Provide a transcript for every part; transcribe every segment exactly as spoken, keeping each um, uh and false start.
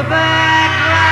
paperback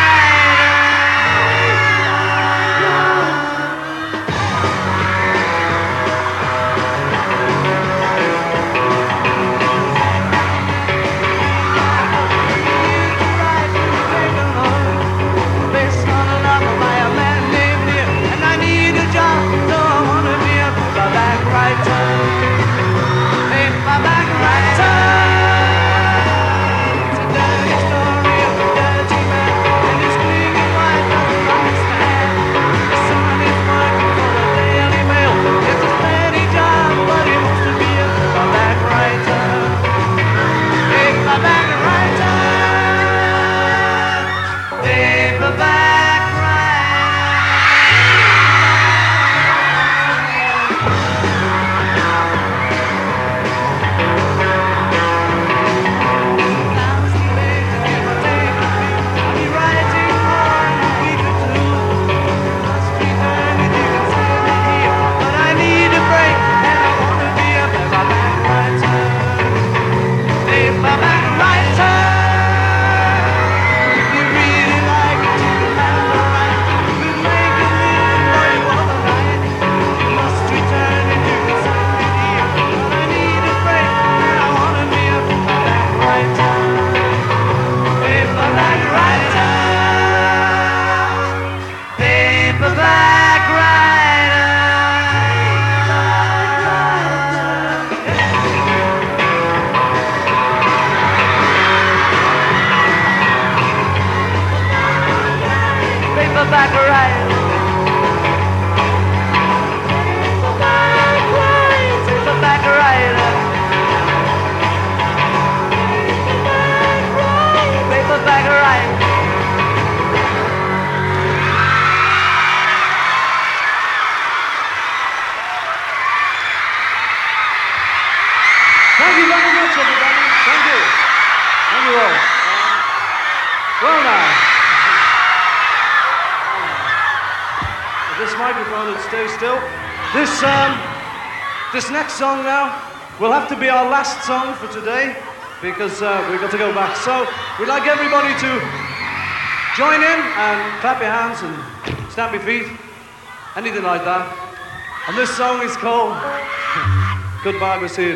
Paperback writer. Paperback writer. Paperback writer. Thank you very much, everybody. Thank you. Thank you all. Well now. This microphone will stay still. This um, this next song now will have to be our last song for today because uh, we've got to go back. So we'd like everybody to join in and clap your hands and stamp your feet, anything like that. And this song is called Goodbye, We'll See You.